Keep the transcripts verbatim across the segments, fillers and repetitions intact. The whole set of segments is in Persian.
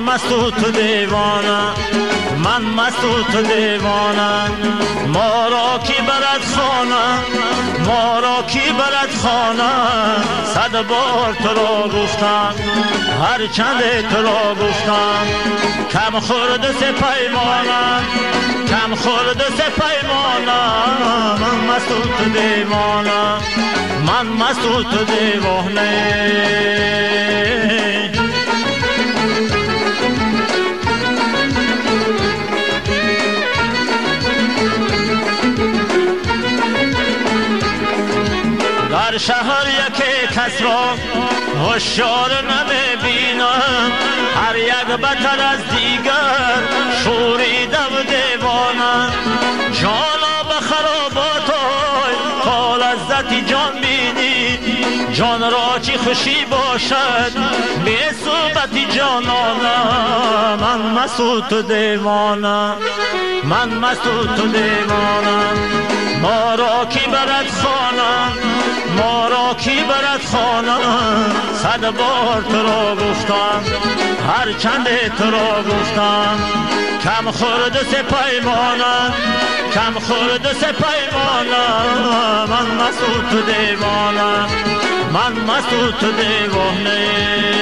مست و تو دیوانه، من مست و تو دیوانه. ما را کی برد خانه، ما را کی برد خانه، صد بار تو را گفتم، هر چند تو را گفتم. کم خورد سه پیمانه، کم خورد سه پیمانه، من مست و تو دیوانه، من مست و تو دیوانه. در شهر یک کس را هوشیار نمیبینم، هر یک بتر از دیگر شوریده و دیوانه. جانا به خراباتای تا لذت جان بینی، جان را چی خوشی باشد بی صحبت جانانه. من مست و تو دیوانه، من مست و تو دیوانه. ما را کی برد خانه، ما را کی برد خانه، صد بار تو را گفتم، هر چند تو را گفتم. کم خورد سه پیمانه، کم خورد سه پیمانه، من مست و تو دیوانه، من مست و تو دیوانه.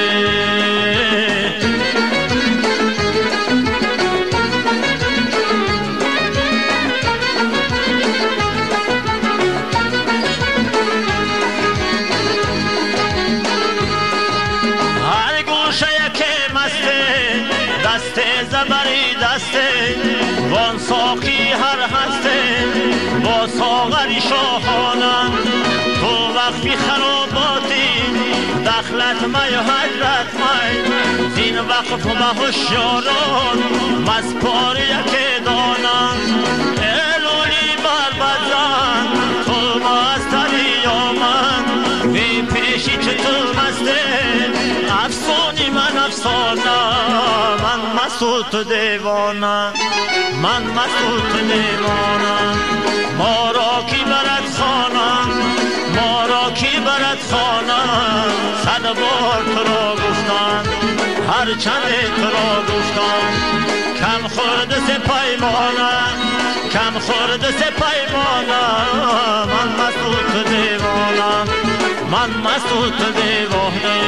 دسته زبری دسته وان ساقی هر هسته با ساغری شاهانه. تو وقتی خراباتی دخلت می و حجرت می، زین وقف به هوشیاران مسپار یک دانه. الولی بر بدن تو مستری یا من، بی پیشی چطور مسته افسونی من افسانه. من مست و تو دیوانه، من مست و تو دیوانه. ما را کی برد خانه، ما را کی برد خانه، صد بار تو را گفتم، هر چند تو را گفتم. کم خورد سه پیمانه، کم خورد سه پیمانه، من مست و تو دیوانه، من مست و تو دیوانه.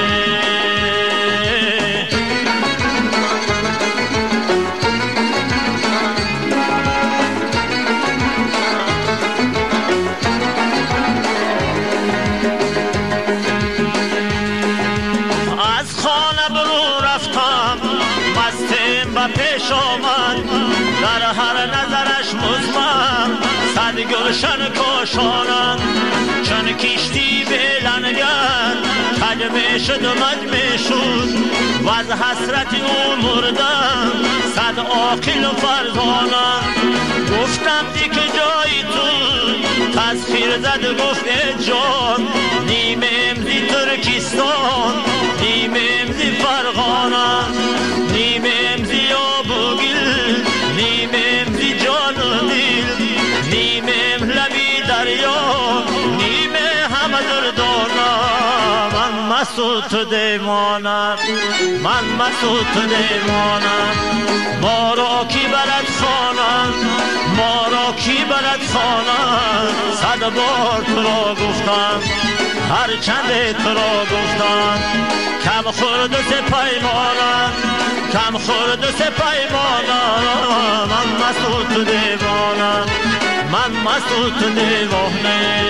پیش آمد در هر نظرش مزمن، صد گلشن کاشانم چون کشتی به لنگر. کج می شد و مج می شد و از حسرت او مردم، صد عاقل و فرزانم. گفتم دی که جای تو تسخیر زد، گفت ای جان نیم امزی ترکستان، نیم امزی فرغانه، نیم امزی آبوگل، نیم امزی جان و دل، نیم ام لبی دریا، نیم همه دردانه. من مست و تو دیوانه، من مست و تو دیوانه. ما را کی برد خانه، ما را کی برد خانه، صد بار تو را گفتم، هر چند تو را گفتم. کم خورد سه پیمانه، کم خورد سه پیمانه، من مست و تو دیوانه، من مست و تو دیوانه.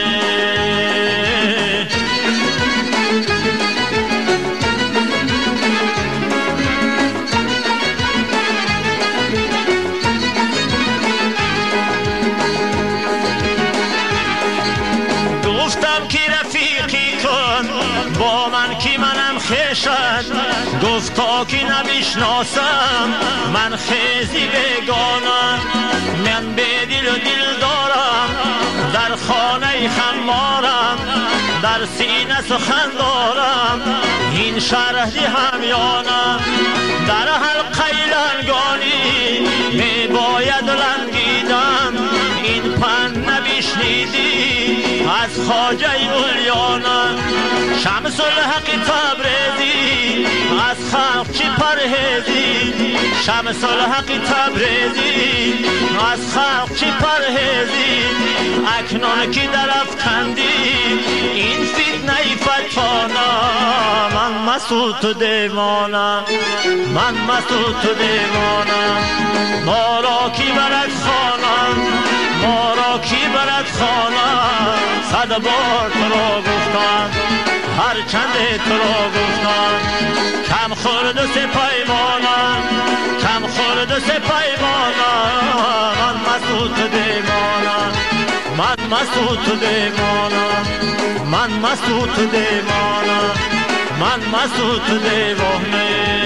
گفتم کی رفیقی کن با من کی منم خیشت، گفتا کی نمیشناسم من خیزی بگانم. من به دل و دل دارم در خانه خمارم، در سینه سخن دارم این شرحی همیانم. در حلقه لنگانی می باید لنگیدم، این پن نبیشناسم نشنیدی از خواجه اولیانا شمس الحق تبریزی از خلق چی پرهیزی شمس الحق تبریزی از خلق چی پرهیزی اکنون کی در افکندی این فتنه فتوانا من مسعود تو دیوانم من مسعود تو دیوانم ما را کی برد خانم ما را کی برد خانم صد بار تو را گفتم هر چند تو را گفتم کم خورد و سپیمانم کم خورد و سپیمانم من مسعود تو دیوانم من مسعود تو دیوانم من مسعود تو دیوانم من مسعود تو دیوانم